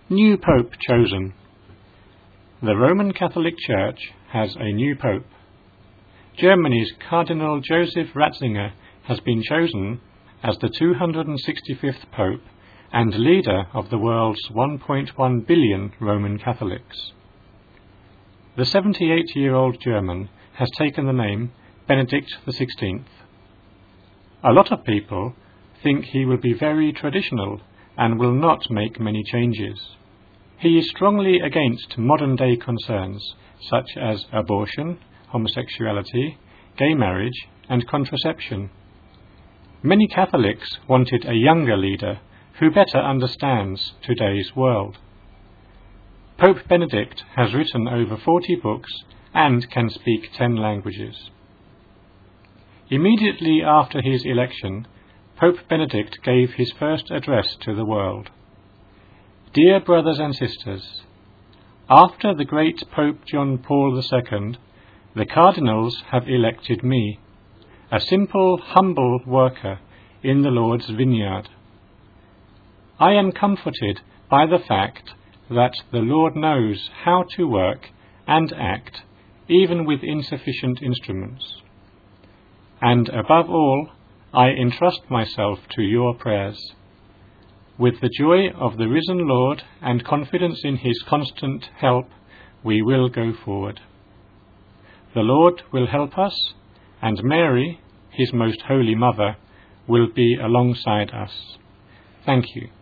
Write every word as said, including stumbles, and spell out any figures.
New Pope chosen. The Roman Catholic Church has a new Pope. Germany's Cardinal Joseph Ratzinger has been chosen as the two hundred sixty-fifth Pope and leader of the world's one point one billion Roman Catholics. The seventy-eight-year-old German has taken the name Benedict the sixteenth. A lot of people think he will be very traditional and will not make many changes. He is strongly against modern-day concerns such as abortion, homosexuality, gay marriage, and contraception. Many Catholics wanted a younger leader who better understands today's world. Pope Benedict has written over forty books and can speak ten languages. Immediately after his election, Pope Benedict gave his first address to the world. Dear brothers and sisters, after the great Pope John Paul the Second, the cardinals have elected me, a simple, humble worker in the Lord's vineyard. I am comforted by the fact that the Lord knows how to work and act even with insufficient instruments. And above all, I entrust myself to your prayers. With the joy of the risen Lord and confidence in his constant help, we will go forward. The Lord will help us, and Mary, his most holy mother, will be alongside us. Thank you.